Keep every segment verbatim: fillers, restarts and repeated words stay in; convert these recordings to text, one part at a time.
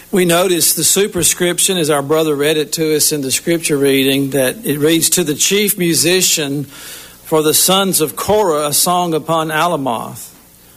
We notice the superscription, as our brother read it to us in the scripture reading, that it reads, "To the chief musician for the sons of Korah, a song upon Alamoth."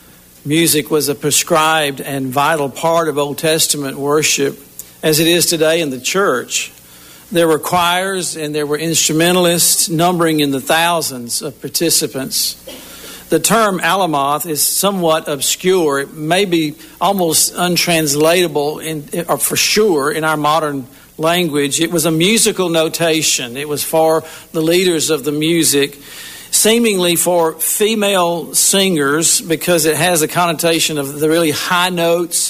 Music was a prescribed and vital part of Old Testament worship, as it is today in the church. There were choirs and there were instrumentalists numbering in the thousands of participants. The term Alamoth is somewhat obscure. It may be almost untranslatable in, or for sure in our modern language. It was a musical notation. It was for the leaders of the music, seemingly for female singers because it has a connotation of the really high notes.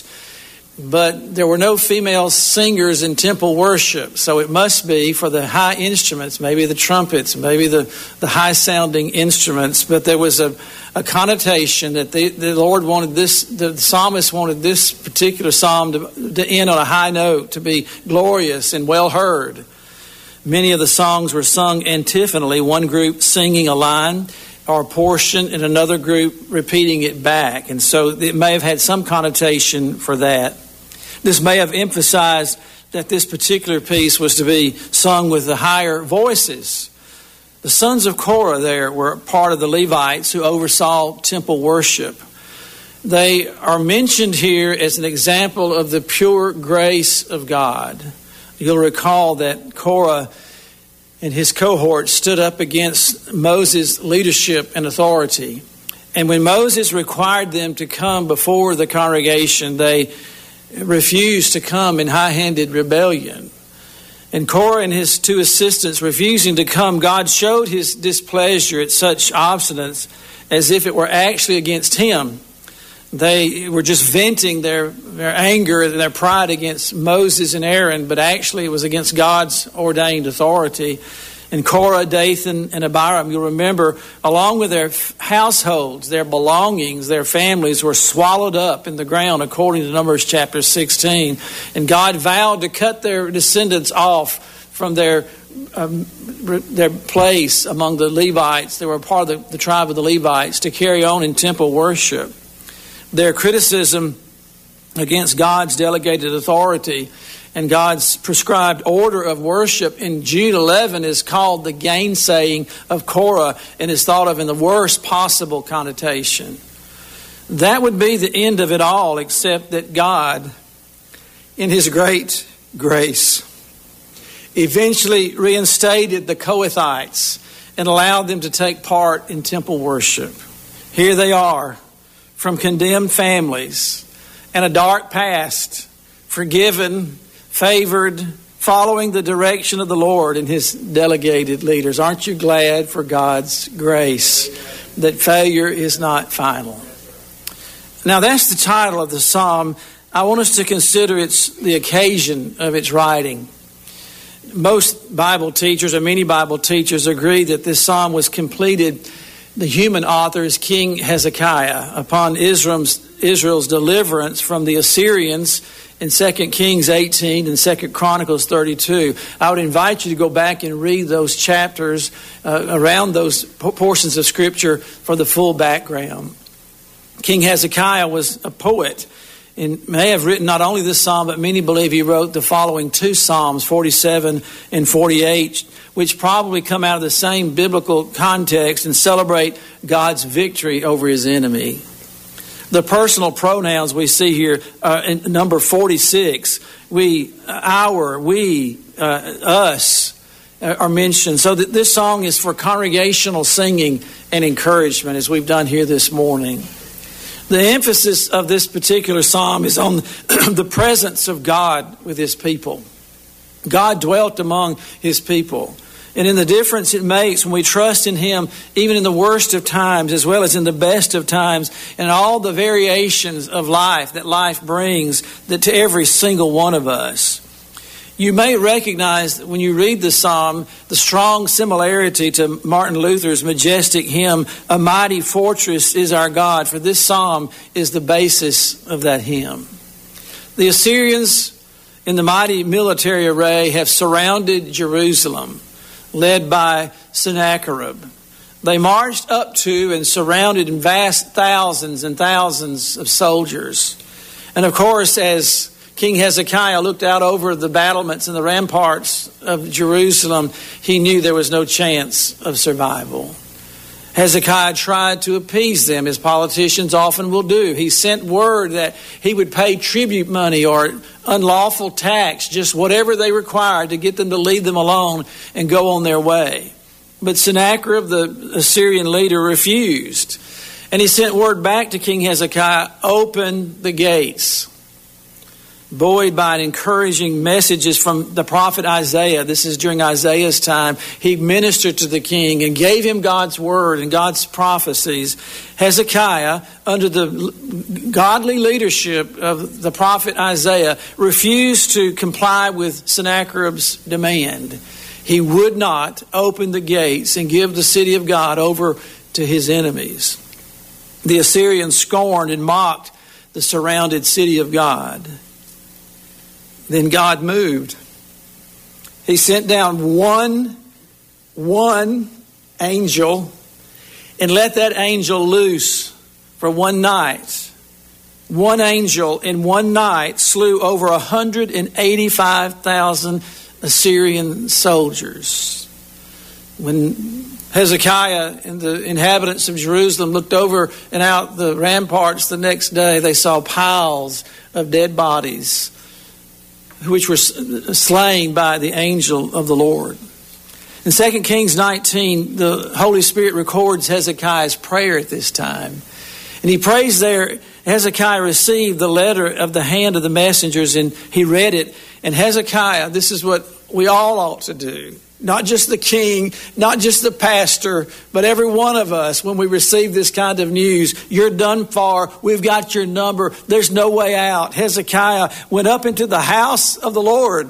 But there were no female singers in temple worship, so it must be for the high instruments, maybe the trumpets, maybe the, the high-sounding instruments. But there was a, a connotation that the, the Lord wanted this, the psalmist wanted this particular psalm to, to end on a high note, to be glorious and well heard. Many of the songs were sung antiphonally, one group singing a line or a portion and another group repeating it back. And so it may have had some connotation for that. This may have emphasized that this particular piece was to be sung with the higher voices. The sons of Korah there were part of the Levites who oversaw temple worship. They are mentioned here as an example of the pure grace of God. You'll recall that Korah and his cohort stood up against Moses' leadership and authority. And when Moses required them to come before the congregation, they refused to come in high-handed rebellion. And Korah and his two assistants refusing to come, God showed his displeasure at such obstinance as if it were actually against him. They were just venting their, their anger and their pride against Moses and Aaron, but actually it was against God's ordained authority. And Korah, Dathan, and Abiram, you'll remember, along with their households, their belongings, their families were swallowed up in the ground according to Numbers chapter sixteen. And God vowed to cut their descendants off from their um, their place among the Levites. They were part of the, the tribe of the Levites to carry on in temple worship. Their criticism against God's delegated authority and God's prescribed order of worship in Jude eleven is called the gainsaying of Korah and is thought of in the worst possible connotation. That would be the end of it all, except that God, in his great grace, eventually reinstated the Kohathites and allowed them to take part in temple worship. Here they are, from condemned families and a dark past, forgiven, favored, following the direction of the Lord and his delegated leaders. Aren't you glad for God's grace that failure is not final? Now that's the title of the psalm. I want us to consider its the occasion of its writing. Most Bible teachers, or many Bible teachers, agree that this psalm was completed. The human author is King Hezekiah upon Israel's, Israel's deliverance from the Assyrians in Second Kings eighteen and Second Chronicles thirty-two. I would invite you to go back and read those chapters uh, around those portions of Scripture for the full background. King Hezekiah was a poet and may have written not only this psalm, but many believe he wrote the following two psalms, forty-seven and forty-eight, which probably come out of the same biblical context and celebrate God's victory over his enemy. The personal pronouns we see here uh, in number forty-six, we, our, we, uh, us uh, are mentioned. So that this song is for congregational singing and encouragement, as we've done here this morning. The emphasis of this particular psalm is on the presence of God with his people. God dwelt among his people. And in the difference it makes when we trust in him, even in the worst of times as well as in the best of times, and all the variations of life that life brings that to every single one of us. You may recognize when you read the psalm the strong similarity to Martin Luther's majestic hymn, "A Mighty Fortress is Our God," for this psalm is the basis of that hymn. The Assyrians in the mighty military array have surrounded Jerusalem, led by Sennacherib. They marched up to and surrounded in vast thousands and thousands of soldiers. And of course, as King Hezekiah looked out over the battlements and the ramparts of Jerusalem, he knew there was no chance of survival. Hezekiah tried to appease them, as politicians often will do. He sent word that he would pay tribute money or unlawful tax, just whatever they required to get them to leave them alone and go on their way. But Sennacherib, the Assyrian leader, refused. And he sent word back to King Hezekiah, open the gates. Buoyed by encouraging messages from the prophet Isaiah, this is during Isaiah's time, he ministered to the king and gave him God's word and God's prophecies. Hezekiah, under the godly leadership of the prophet Isaiah, refused to comply with Sennacherib's demand. He would not open the gates and give the city of God over to his enemies. The Assyrians scorned and mocked the surrounded city of God. Then God moved. He sent down one, one angel and let that angel loose for one night. One angel in one night slew over one hundred eighty-five thousand Assyrian soldiers. When Hezekiah and the inhabitants of Jerusalem looked over and out the ramparts the next day, they saw piles of dead bodies which were slain by the angel of the Lord. In Second Kings nineteen, the Holy Spirit records Hezekiah's prayer at this time. And he prays there. Hezekiah received the letter of the hand of the messengers and he read it. And Hezekiah, this is what we all ought to do. Not just the king, not just the pastor, but every one of us when we receive this kind of news. You're done for. We've got your number. There's no way out. Hezekiah went up into the house of the Lord.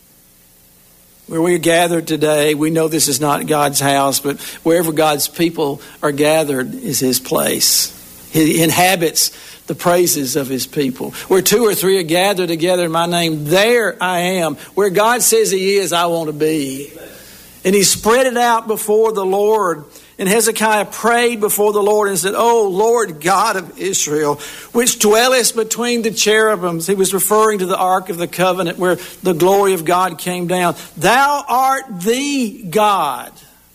Where we are gathered today, we know this is not God's house, but wherever God's people are gathered is his place. He inhabits the praises of his people. Where two or three are gathered together in my name, there I am. Where God says he is, I want to be. And he spread it out before the Lord. And Hezekiah prayed before the Lord and said, O Lord God of Israel, which dwellest between the cherubims. He was referring to the Ark of the Covenant where the glory of God came down. Thou art the God,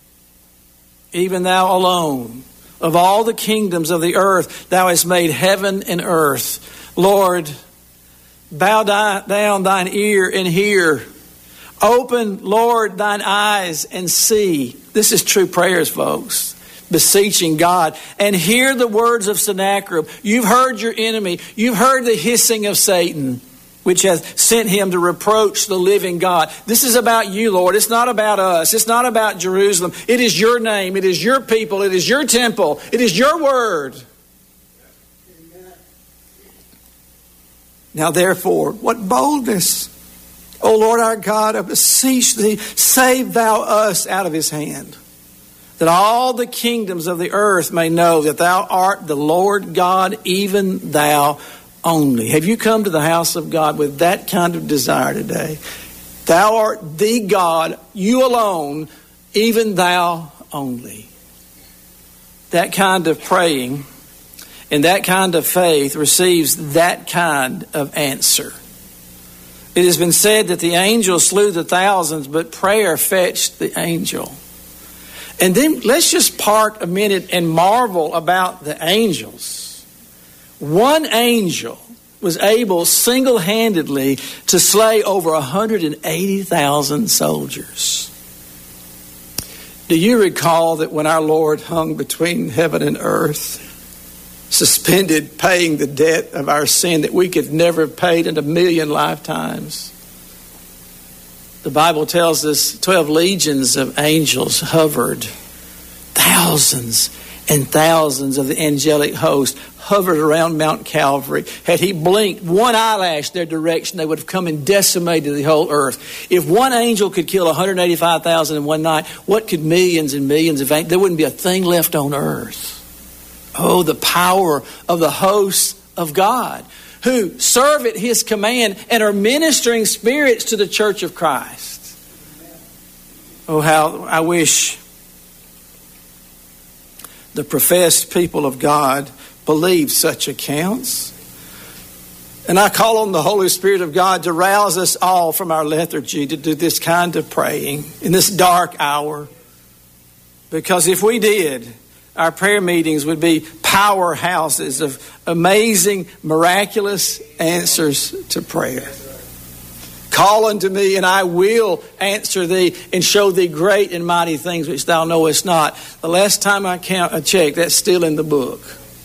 even thou alone. Of all the kingdoms of the earth, thou hast made heaven and earth. Lord, bow down thine ear and hear. Open, Lord, thine eyes and see. This is true prayers, folks. Beseeching God. And hear the words of Sennacherib. You've heard your enemy. You've heard the hissing of Satan, which hath sent him to reproach the living God. This is about you, Lord. It's not about us. It's not about Jerusalem. It is your name. It is your people. It is your temple. It is your word. Now, therefore, what boldness, O Lord our God, I beseech thee, save thou us out of his hand, that all the kingdoms of the earth may know that thou art the Lord God, even thou only. Have you come to the house of God with that kind of desire today? Thou art the God, you alone, even thou only. That kind of praying and that kind of faith receives that kind of answer. It has been said that the angel slew the thousands, but prayer fetched the angel. And then let's just park a minute and marvel about the angels. One angel was able single-handedly to slay over one hundred eighty thousand soldiers. Do you recall that when our Lord hung between heaven and earth, suspended paying the debt of our sin that we could never have paid in a million lifetimes? The Bible tells us twelve legions of angels hovered. Thousands and thousands of the angelic host hovered around Mount Calvary. Had he blinked one eyelash their direction, they would have come and decimated the whole earth. If one angel could kill one hundred eighty-five thousand in one night, what could millions and millions of angels? There wouldn't be a thing left on earth. Oh, the power of the hosts of God who serve at his command and are ministering spirits to the church of Christ. Oh, how I wish the professed people of God believed such accounts. And I call on the Holy Spirit of God to rouse us all from our lethargy to do this kind of praying in this dark hour. Because if we did, our prayer meetings would be powerhouses of amazing, miraculous answers to prayer. Call unto me, and I will answer thee and show thee great and mighty things which thou knowest not. The last time I count, I checked, that's still in the book.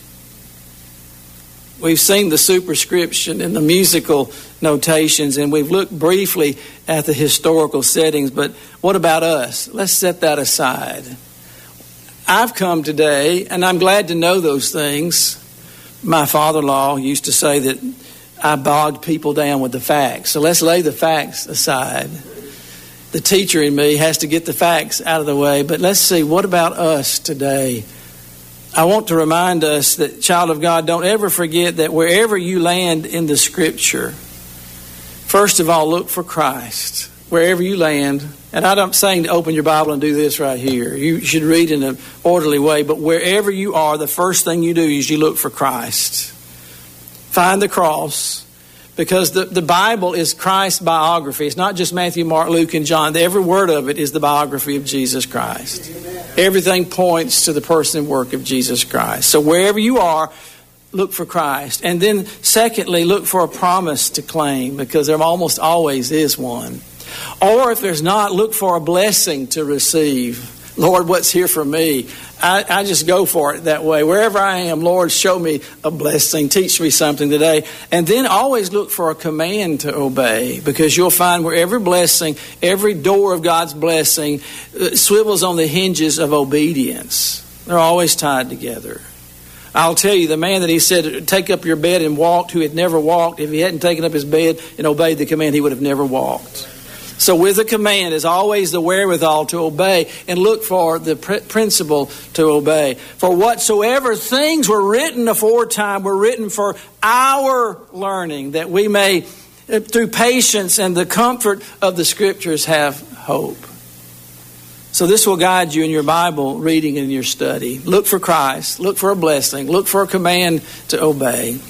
We've seen the superscription and the musical notations, and we've looked briefly at the historical settings, but what about us? Let's set that aside. I've come today, and I'm glad to know those things. My father-in-law used to say that I bogged people down with the facts. So let's lay the facts aside. The teacher in me has to get the facts out of the way, but let's see, what about us today? I want to remind us that, child of God, don't ever forget that wherever you land in the Scripture, first of all, look for Christ. Wherever you land, and I'm not saying to open your Bible and do this right here. You should read in an orderly way, but wherever you are, the first thing you do is you look for Christ. Find the cross, because the, the Bible is Christ's biography. It's not just Matthew, Mark, Luke, and John. Every word of it is the biography of Jesus Christ. Everything points to the person and work of Jesus Christ. So wherever you are, look for Christ. And then secondly, look for a promise to claim, because there almost always is one. Or if there's not, look for a blessing to receive. Lord, what's here for me? I, I just go for it that way. Wherever I am, Lord, show me a blessing. Teach me something today. And then always look for a command to obey, because you'll find where every blessing, every door of God's blessing uh, swivels on the hinges of obedience. They're always tied together. I'll tell you, the man that he said, take up your bed and walked, who had never walked, if he hadn't taken up his bed and obeyed the command, he would have never walked. So with a command is always the wherewithal to obey, and look for the pr- principle to obey. For whatsoever things were written aforetime were written for our learning, that we may, through patience and the comfort of the Scriptures, have hope. So this will guide you in your Bible reading and your study. Look for Christ. Look for a blessing. Look for a command to obey.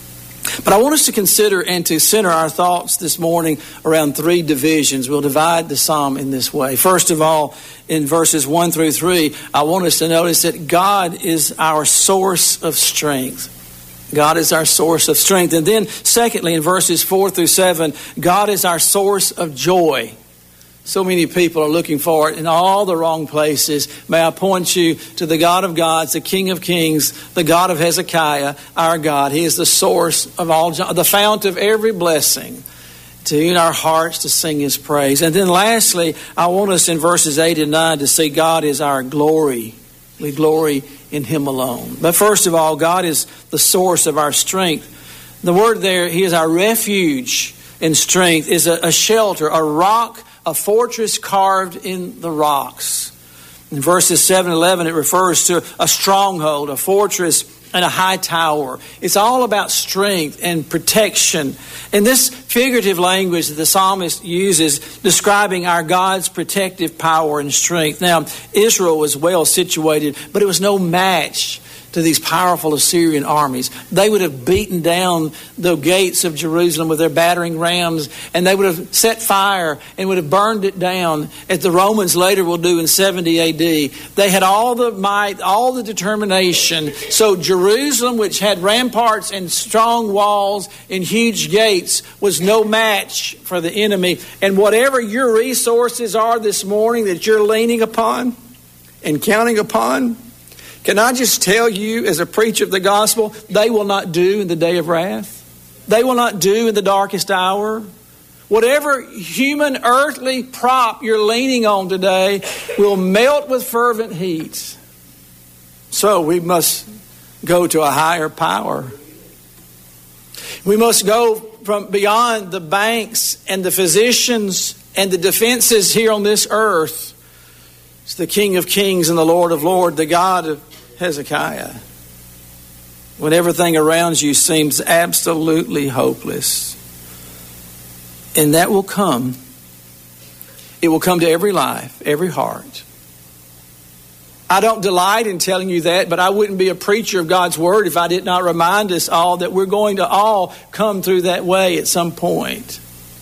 But I want us to consider and to center our thoughts this morning around three divisions. We'll divide the psalm in this way. First of all, in verses one through three, I want us to notice that God is our source of strength. God is our source of strength. And then secondly, in verses four through seven, God is our source of joy. So many people are looking for it in all the wrong places. May I point you to the God of gods, the King of kings, the God of Hezekiah, our God. He is the source of all, the fount of every blessing, to in our hearts to sing His praise. And then lastly, I want us in verses eight and nine to see God is our glory. We glory in Him alone. But first of all, God is the source of our strength. The word there, He is our refuge and strength, is a, a shelter, a rock, a fortress carved in the rocks. In verses seven and eleven, it refers to a stronghold, a fortress, and a high tower. It's all about strength and protection. And this figurative language that the psalmist uses describing our God's protective power and strength. Now, Israel was well situated, but it was no match to these powerful Assyrian armies. They would have beaten down the gates of Jerusalem with their battering rams, and they would have set fire and would have burned it down, as the Romans later will do in seventy A D. They had all the might, all the determination. So Jerusalem, which had ramparts and strong walls and huge gates, was no match for the enemy. And whatever your resources are this morning that you're leaning upon and counting upon, can I just tell you, as a preacher of the gospel, they will not do in the day of wrath. They will not do in the darkest hour. Whatever human earthly prop you're leaning on today will melt with fervent heat. So we must go to a higher power. We must go from beyond the banks and the physicians and the defenses here on this earth. It's the King of kings and the Lord of lords, the God of Hezekiah. When everything around you seems absolutely hopeless. And that will come. It will come to every life, every heart. I don't delight in telling you that, but I wouldn't be a preacher of God's word if I did not remind us all that we're going to all come through that way at some point.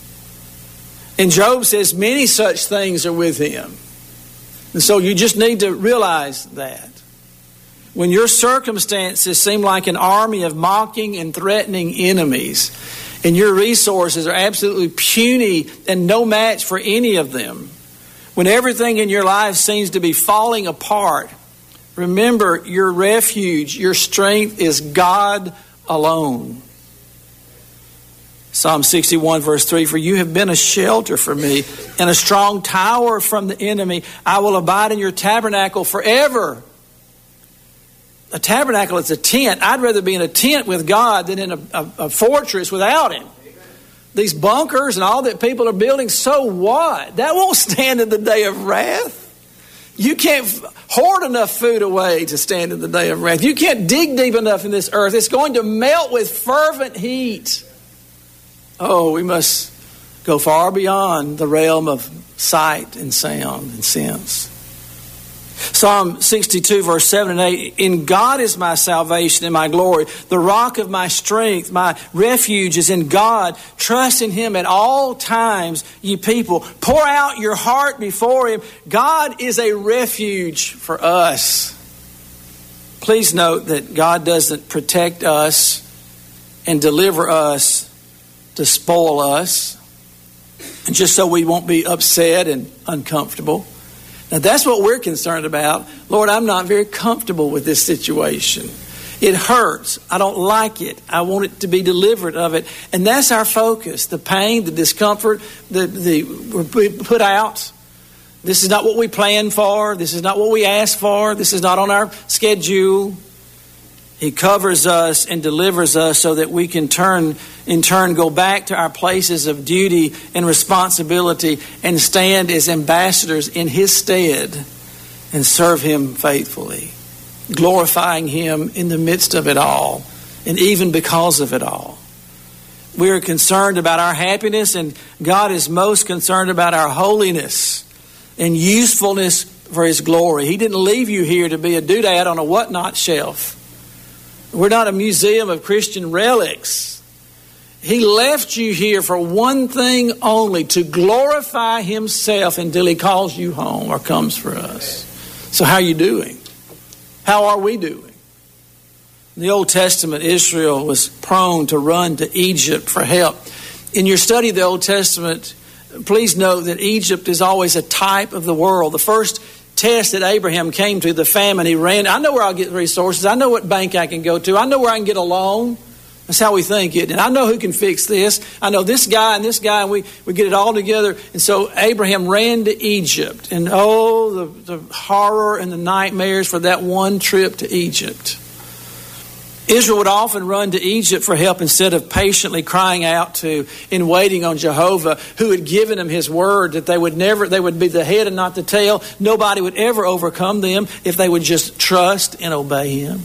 And Job says many such things are with him. And so you just need to realize that. When your circumstances seem like an army of mocking and threatening enemies, and your resources are absolutely puny and no match for any of them, when everything in your life seems to be falling apart, remember your refuge, your strength is God alone. Psalm sixty-one verse three, for you have been a shelter for me and a strong tower from the enemy. I will abide in your tabernacle forever. A tabernacle is a tent. I'd rather be in a tent with God than in a, a, a fortress without him. These bunkers and all that people are building, so what? That won't stand in the day of wrath. You can't hoard enough food away to stand in the day of wrath. You can't dig deep enough in this earth. It's going to melt with fervent heat. Oh, we must go far beyond the realm of sight and sound and sense. Psalm sixty-two verse seven and eight, in God is my salvation and my glory, the rock of my strength, my refuge is in God. Trust in him at all times, ye people. Pour out your heart before him. God is a refuge for us. Please note that God doesn't protect us and deliver us to spoil us, and just so we won't be upset and uncomfortable. Now that's what we're concerned about. Lord, I'm not very comfortable with this situation. It hurts. I don't like it. I want it to be delivered of it. And that's our focus. The pain, the discomfort, the, the we're put out. This is not what we planned for. This is not what we asked for. This is not on our schedule. He covers us and delivers us so that we can turn, in turn, go back to our places of duty and responsibility and stand as ambassadors in his stead and serve him faithfully, glorifying him in the midst of it all and even because of it all. We are concerned about our happiness, and God is most concerned about our holiness and usefulness for his glory. He didn't leave you here to be a doodad on a whatnot shelf. We're not a museum of Christian relics. He left you here for one thing only, to glorify himself until he calls you home or comes for us. So how are you doing? How are we doing? In the Old Testament, Israel was prone to run to Egypt for help. In your study of the Old Testament, please note that Egypt is always a type of the world. The first test that Abraham came to, the famine, he ran. I know where I'll get resources. I know what bank I can go to. I know where I can get a loan. That's how we think it. And I know who can fix this. I know this guy and this guy, and we, we get it all together. And so Abraham ran to Egypt. And oh, the, the horror and the nightmares for that one trip to Egypt. Israel would often run to Egypt for help instead of patiently crying out to and waiting on Jehovah, who had given them his word that they would never, they would be the head and not the tail. Nobody would ever overcome them if they would just trust and obey him.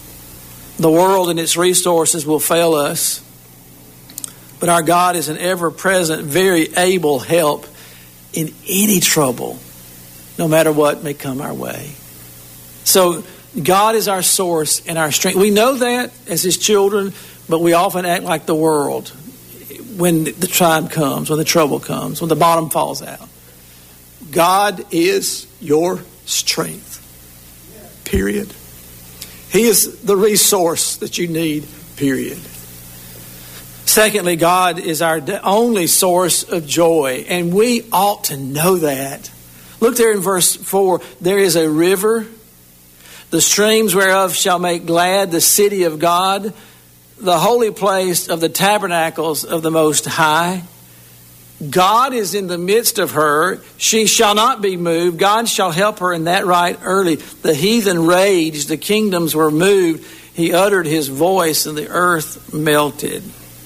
The world and its resources will fail us, but our God is an ever-present, very able help in any trouble, no matter what may come our way. So God is our source and our strength. We know that as his children, but we often act like the world when the time comes, when the trouble comes, when the bottom falls out. God is your strength. Period. He is the resource that you need. Period. Secondly, God is our only source of joy, and we ought to know that. Look there in verse four. There is a river, the streams whereof shall make glad the city of God, the holy place of the tabernacles of the Most High. God is in the midst of her. She shall not be moved. God shall help her in that right early. The heathen raged. The kingdoms were moved. He uttered his voice and the earth melted.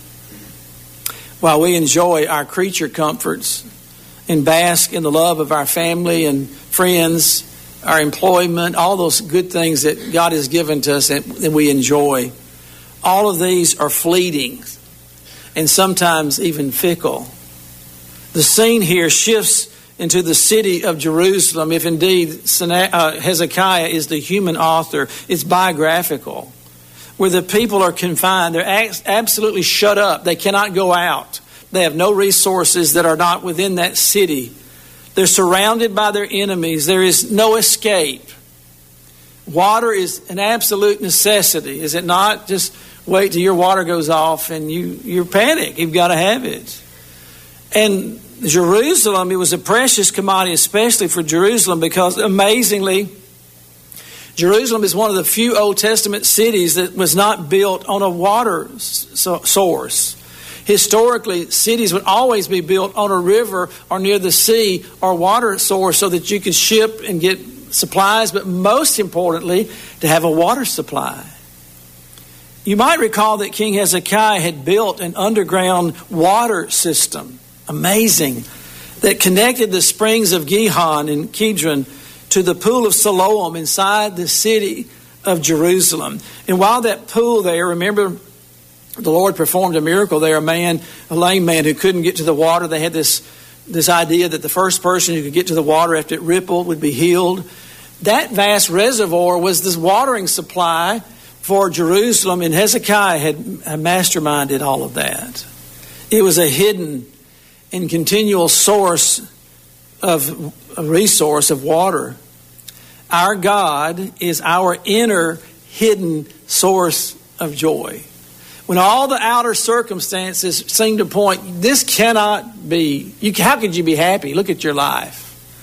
While we enjoy our creature comforts and bask in the love of our family and friends, our employment, all those good things that God has given to us and that we enjoy, all of these are fleeting and sometimes even fickle. The scene here shifts into the city of Jerusalem, if indeed Hezekiah is the human author. It's biographical, where the people are confined. They're absolutely shut up. They cannot go out. They have no resources that are not within that city. They're surrounded by their enemies. There is no escape. Water is an absolute necessity, is it not? Just wait till your water goes off and you, you panic. You've got to have it. And Jerusalem, it was a precious commodity, especially for Jerusalem, because amazingly, Jerusalem is one of the few Old Testament cities that was not built on a water source. Historically, cities would always be built on a river or near the sea or water source so that you could ship and get supplies, but most importantly, to have a water supply. You might recall that King Hezekiah had built an underground water system, amazing, that connected the springs of Gihon and Kidron to the pool of Siloam inside the city of Jerusalem. And while that pool there, remember, the Lord performed a miracle there. A man, a lame man who couldn't get to the water. They had this, this idea that the first person who could get to the water after it rippled would be healed. That vast reservoir was this watering supply for Jerusalem, and Hezekiah had masterminded all of that. It was a hidden and continual source of a resource of water. Our God is our inner hidden source of joy. When all the outer circumstances seem to point, this cannot be, you, how could you be happy? Look at your life.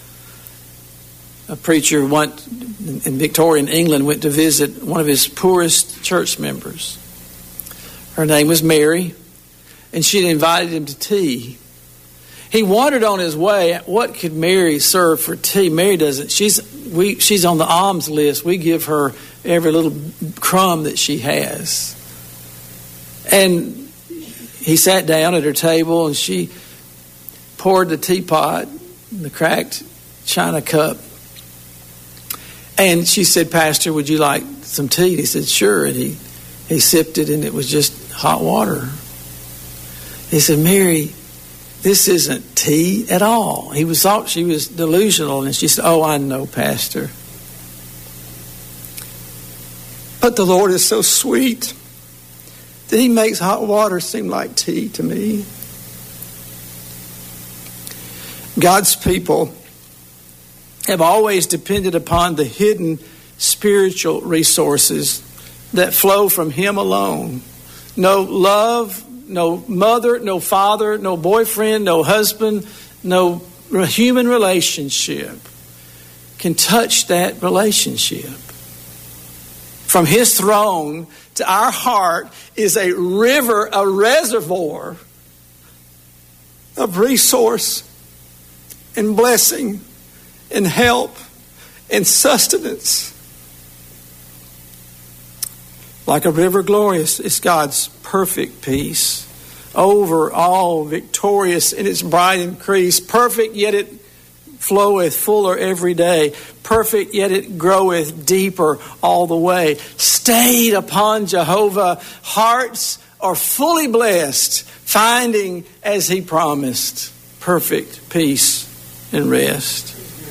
A preacher went in Victorian England went to visit one of his poorest church members. Her name was Mary, and she had invited him to tea. He wondered on his way, what could Mary serve for tea? Mary doesn't. She's we. She's on the alms list. We give her every little crumb that she has. And he sat down at her table, and she poured the teapot, the cracked china cup. And she said, "Pastor, would you like some tea?" And he said, "Sure." And he, he sipped it, and it was just hot water. He said, "Mary, this isn't tea at all." He was thought she was delusional, and she said, "Oh, I know, Pastor. But the Lord is so sweet that He makes hot water seem like tea to me." God's people have always depended upon the hidden spiritual resources that flow from Him alone. No love, no mother, no father, no boyfriend, no husband, no human relationship can touch that relationship. From His throne to our heart is a river, a reservoir of resource and blessing and help and sustenance. Like a river glorious is God's perfect peace, over all victorious in its bright increase, perfect yet it floweth fuller every day, perfect yet it groweth deeper all the way. Stayed upon Jehovah, hearts are fully blessed, finding as He promised perfect peace and rest.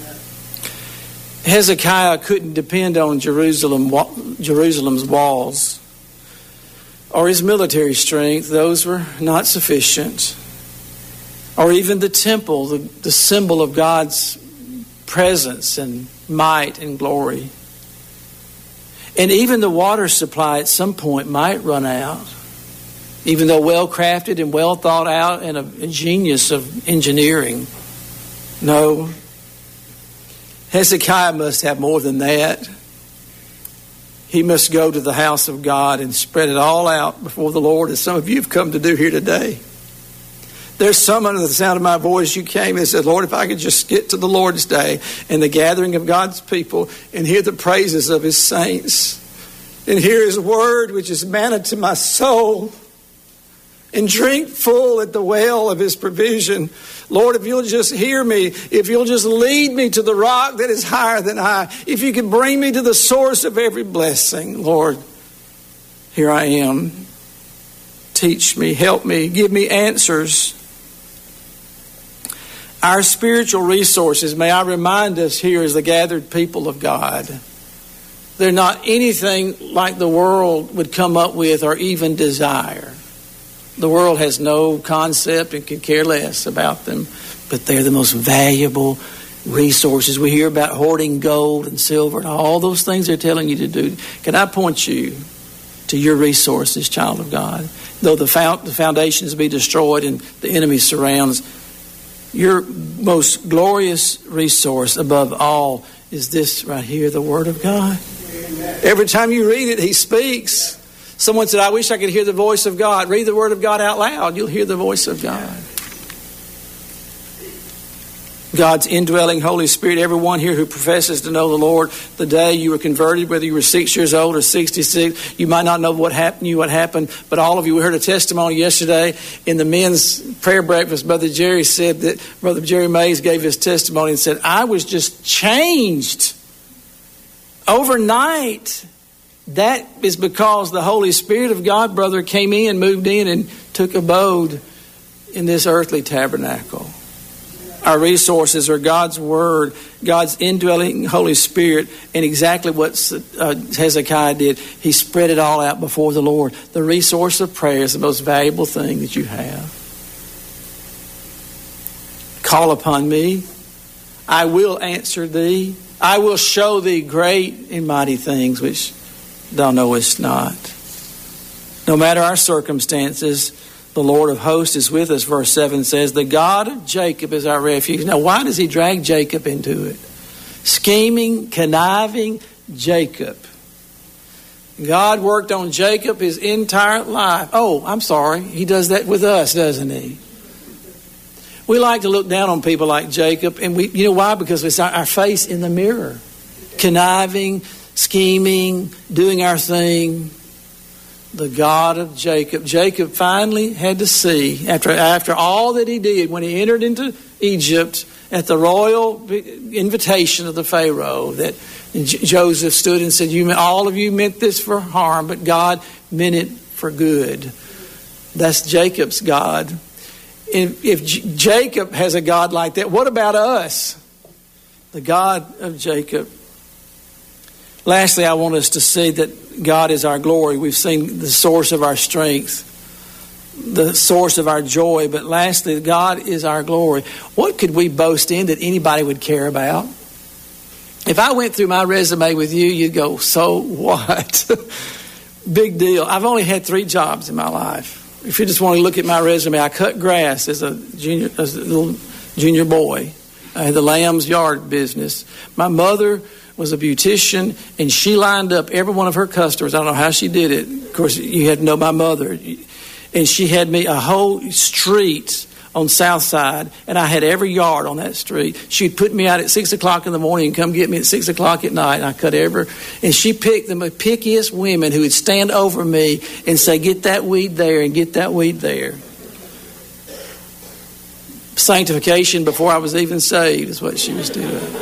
Hezekiah couldn't depend on Jerusalem, Jerusalem's walls or his military strength. Those were not sufficient. Or even the temple, the, the symbol of God's presence and might and glory. And even the water supply at some point might run out, even though well crafted and well thought out and a, a genius of engineering. No. Hezekiah must have more than that. He must go to the house of God and spread it all out before the Lord, as some of you have come to do here today. There's some under the sound of my voice, you came and said, "Lord, if I could just get to the Lord's Day and the gathering of God's people and hear the praises of His saints and hear His word, which is manna to my soul, and drink full at the well of His provision. Lord, if you'll just hear me, if you'll just lead me to the rock that is higher than I, if you can bring me to the source of every blessing, Lord, here I am. Teach me, help me, give me answers." Our spiritual resources, may I remind us here as the gathered people of God, they're not anything like the world would come up with or even desire. The world has no concept and could care less about them, but they're the most valuable resources. We hear about hoarding gold and silver and all those things they're telling you to do. Can I point you to your resources, child of God? Though the foundations be destroyed and the enemy surrounds, your most glorious resource above all is this right here, the Word of God. Amen. Every time you read it, He speaks. Someone said, I wish I could hear the voice of God. Read the Word of God out loud. You'll hear the voice of God. God's indwelling Holy Spirit, everyone here who professes to know the Lord, the day you were converted, whether you were six years old or sixty-six, you might not know what happened, you what happened, but all of you, we heard a testimony yesterday in the men's prayer breakfast. Brother Jerry said that, Brother Jerry Mays gave his testimony and said, I was just changed overnight. That is because the Holy Spirit of God, brother, came in, moved in, and took abode in this earthly tabernacle. Our resources are God's Word, God's indwelling Holy Spirit, and exactly what uh, Hezekiah did. He spread it all out before the Lord. The resource of prayer is the most valuable thing that you have. Call upon me. I will answer thee. I will show thee great and mighty things which thou knowest not. No matter our circumstances, the Lord of hosts is with us. Verse seven says, the God of Jacob is our refuge. Now, why does he drag Jacob into it? Scheming, conniving Jacob. God worked on Jacob his entire life. Oh, I'm sorry. He does that with us, doesn't he? We like to look down on people like Jacob. And we, you know why? Because it's our, our face in the mirror. Conniving, scheming, doing our thing. The God of Jacob. Jacob finally had to see, after after all that he did, when he entered into Egypt at the royal invitation of the Pharaoh, that Joseph stood and said, "You, all of you meant this for harm, but God meant it for good." That's Jacob's God. If, if J- Jacob has a God like that, what about us? The God of Jacob. Lastly, I want us to see that God is our glory. We've seen the source of our strength, the source of our joy. But lastly, God is our glory. What could we boast in that anybody would care about? If I went through my resume with you, you'd go, so what? Big deal. I've only had three jobs in my life. If you just want to look at my resume, I cut grass as a junior, as a little junior boy. I had the Lamb's Yard business. My mother was a beautician, and she lined up every one of her customers. I don't know how she did it. Of course, you had to know my mother. And she had me a whole street on South Side, and I had every yard on that street. She'd put me out at six o'clock in the morning and come get me at six o'clock at night, and I cut every... And she picked the pickiest women who would stand over me and say, get that weed there and get that weed there. Sanctification before I was even saved is what she was doing.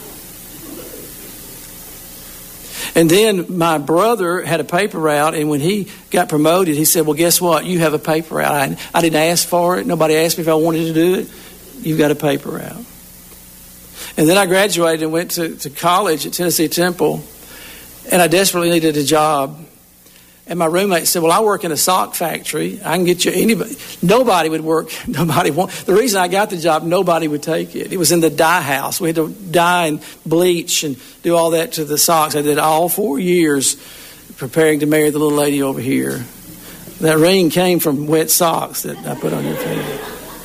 And then my brother had a paper route, and when he got promoted, he said, well, guess what? You have a paper route. I, I didn't ask for it. Nobody asked me if I wanted to do it. You've got a paper route. And then I graduated and went to, to college at Tennessee Temple, and I desperately needed a job. And my roommate said, well, I work in a sock factory. I can get you anybody. Nobody would work. Nobody want. The reason I got the job, nobody would take it. It was in the dye house. We had to dye and bleach and do all that to the socks. I did all four years preparing to marry the little lady over here. That ring came from wet socks that I put on your finger.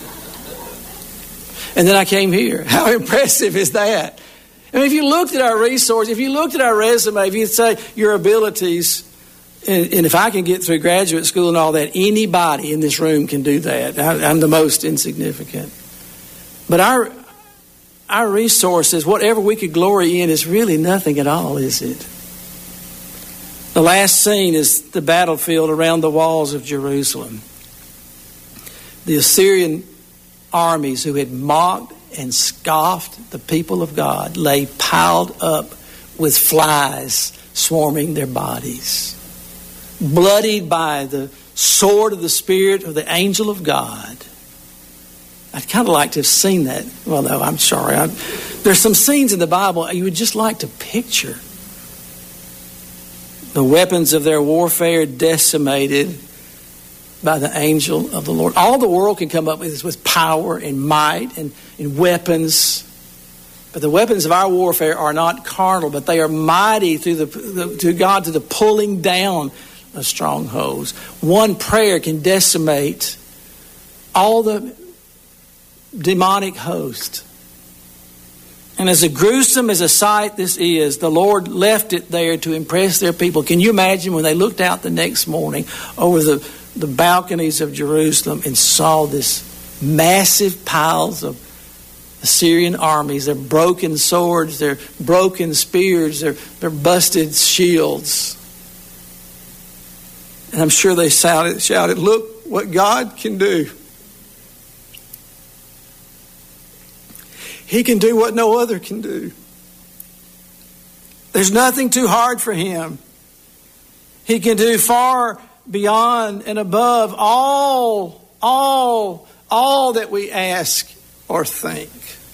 And then I came here. How impressive is that? I mean, if you looked at our resource, if you looked at our resume, if you'd say your abilities... And, and if I can get through graduate school and all that, anybody in this room can do that. I, I'm the most insignificant. But our our resources, whatever we could glory in, is really nothing at all, is it? The last scene is the battlefield around the walls of Jerusalem. The Assyrian armies who had mocked and scoffed the people of God lay piled up with flies swarming their bodies. Bloodied by the sword of the Spirit of the angel of God. I'd kind of like to have seen that. Well, no, I'm sorry. I, there's some scenes in the Bible you would just like to picture. The weapons of their warfare decimated by the angel of the Lord. All the world can come up with is with power and might and, and weapons. But the weapons of our warfare are not carnal, but they are mighty through the, the to God, to the pulling down of strongholds. One prayer can decimate all the demonic host. And as a gruesome as a sight this is, the Lord left it there to impress their people. Can you imagine when they looked out the next morning over the, the balconies of Jerusalem and saw this massive piles of Assyrian armies, their broken swords, their broken spears, their, their busted shields. And I'm sure they shouted, shouted, look what God can do. He can do what no other can do. There's nothing too hard for him. He can do far beyond and above all, all, all that we ask or think.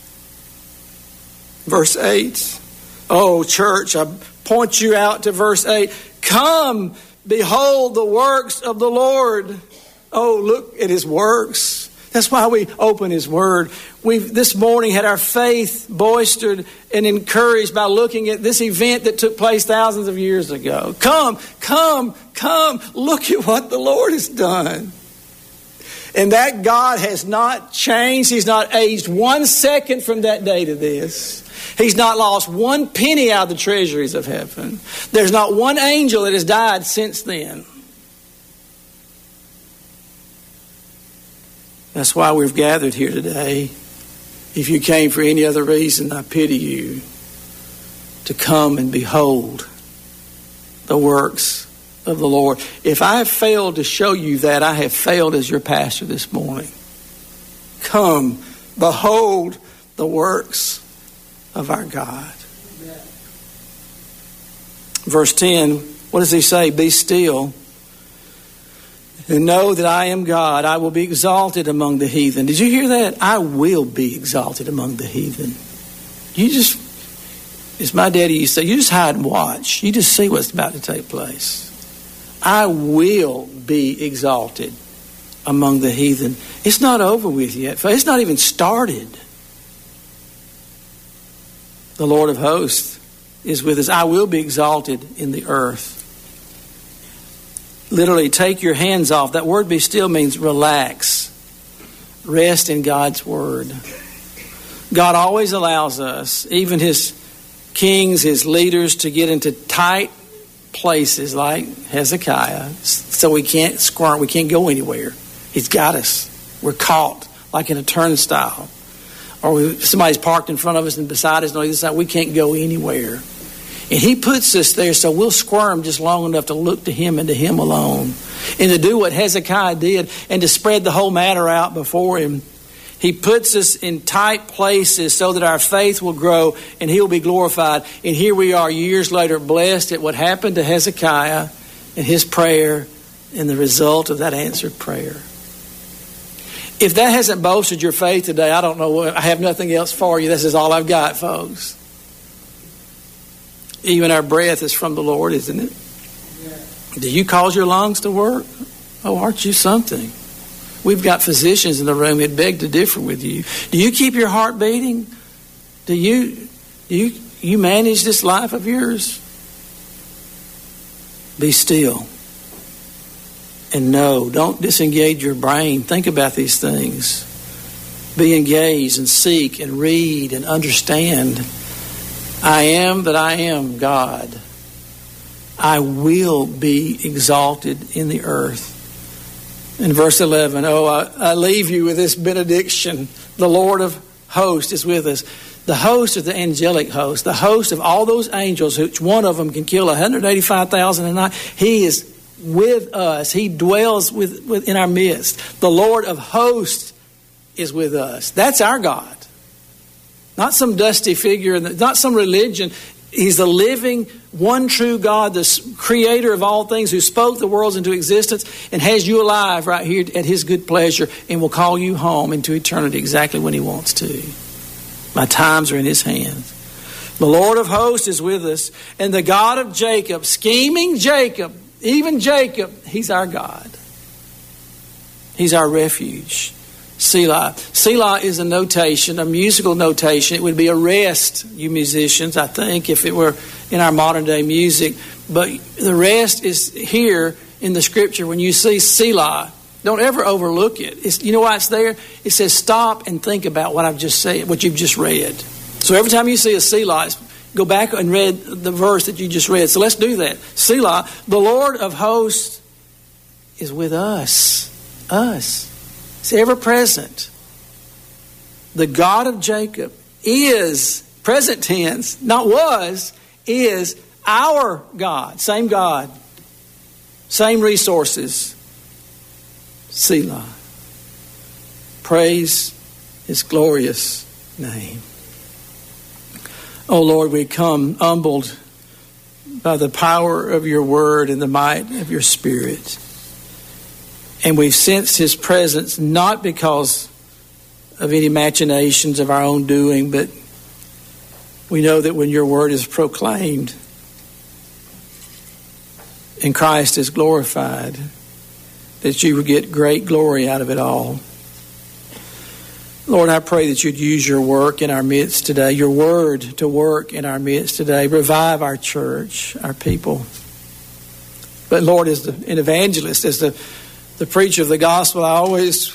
Verse eight. Oh, church, I point you out to verse eight. Come, behold the works of the Lord. Oh, look at his works. That's why we open his word. We've this morning had our faith boistered and encouraged by looking at this event that took place thousands of years ago. Come, come, come. Look at what the Lord has done. And that God has not changed. He's not aged one second from that day to this. He's not lost one penny out of the treasuries of heaven. There's not one angel that has died since then. That's why we've gathered here today. If you came for any other reason, I pity you to come and behold the works of the Lord. If I have failed to show you that, I have failed as your pastor this morning. Come, behold the works of our God. Amen. Verse ten, what does he say? Be still and know that I am God. I will be exalted among the heathen. Did you hear that? I will be exalted among the heathen. You just, as my daddy used to say, you just hide and watch. You just see what's about to take place. I will be exalted among the heathen. It's not over with yet. It's not even started. The Lord of hosts is with us. I will be exalted in the earth. Literally, take your hands off. That word be still means relax. Rest in God's word. God always allows us, even his kings, his leaders, to get into tight places like Hezekiah, so we can't squirm, we can't go anywhere. He's got us. We're caught like in a turnstile. Or we, somebody's parked in front of us and beside us on either side. We can't go anywhere. And he puts us there so we'll squirm just long enough to look to him and to him alone. And to do what Hezekiah did and to spread the whole matter out before him. He puts us in tight places so that our faith will grow and he'll be glorified. And here we are years later blessed at what happened to Hezekiah and his prayer and the result of that answered prayer. If that hasn't bolstered your faith today, I don't know what, I have nothing else for you. This is all I've got, folks. Even our breath is from the Lord, isn't it? Yeah. Do you cause your lungs to work? Oh, aren't you something? We've got physicians in the room that beg to differ with you. Do you keep your heart beating? Do you, do you, you manage this life of yours? Be still. And know, don't disengage your brain. Think about these things. Be engaged and seek and read and understand. I am that I am God. I will be exalted in the earth. In verse eleven, oh, I, I leave you with this benediction. The Lord of hosts is with us. The host of the angelic host, the host of all those angels, which one of them can kill one hundred eighty-five thousand a night. He is with us. He dwells with, with in our midst. The Lord of hosts is with us. That's our God. Not some dusty figure, not some religion. He's the living, one true God, the creator of all things, who spoke the worlds into existence and has you alive right here at his good pleasure, and will call you home into eternity exactly when he wants to. My times are in his hands. The Lord of hosts is with us, and the God of Jacob, scheming Jacob, even Jacob, he's our God. He's our refuge. Selah. Selah is a notation, a musical notation. It would be a rest, you musicians, I think, if it were in our modern day music. But the rest is here in the scripture. When you see Selah, don't ever overlook it. It's, you know why it's there? It says stop and think about what I've just said, what you've just read. So every time you see a Selah, go back and read the verse that you just read. So let's do that. Selah, the Lord of hosts is with us. Us. It's ever present. The God of Jacob is, present tense, not was, is our God. Same God. Same resources. Selah. Praise his glorious name. Oh Lord, we come humbled by the power of your word and the might of your spirit. And we've sensed his presence not because of any machinations of our own doing, but we know that when your word is proclaimed and Christ is glorified, that you will get great glory out of it all. Lord, I pray that you'd use your work in our midst today, your word to work in our midst today. Revive our church, our people. But Lord, as the, an evangelist, as the The preacher of the gospel, I always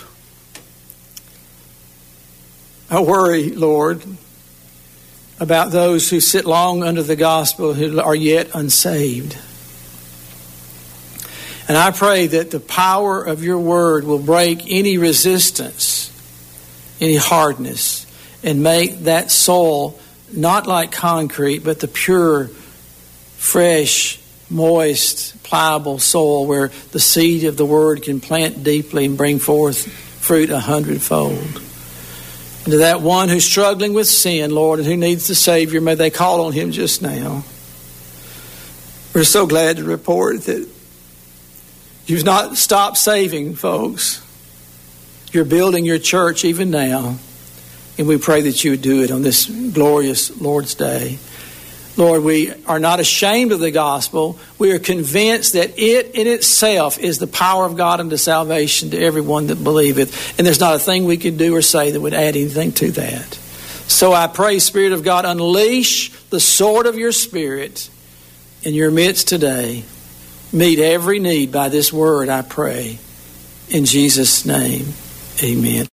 I worry, Lord, about those who sit long under the gospel who are yet unsaved. And I pray that the power of your word will break any resistance, any hardness, and make that soul not like concrete, but the pure, fresh, moist, pliable soil where the seed of the word can plant deeply and bring forth fruit a hundredfold. And to that one who's struggling with sin, Lord, and who needs the Savior, may they call on him just now. We're so glad to report that you've not stopped saving folks. You're building your church even now. And we pray that you would do it on this glorious Lord's Day. Lord, we are not ashamed of the gospel. We are convinced that it in itself is the power of God unto salvation to everyone that believeth. And there's not a thing we could do or say that would add anything to that. So I pray, Spirit of God, unleash the sword of your Spirit in your midst today. Meet every need by this word, I pray. In Jesus' name, amen.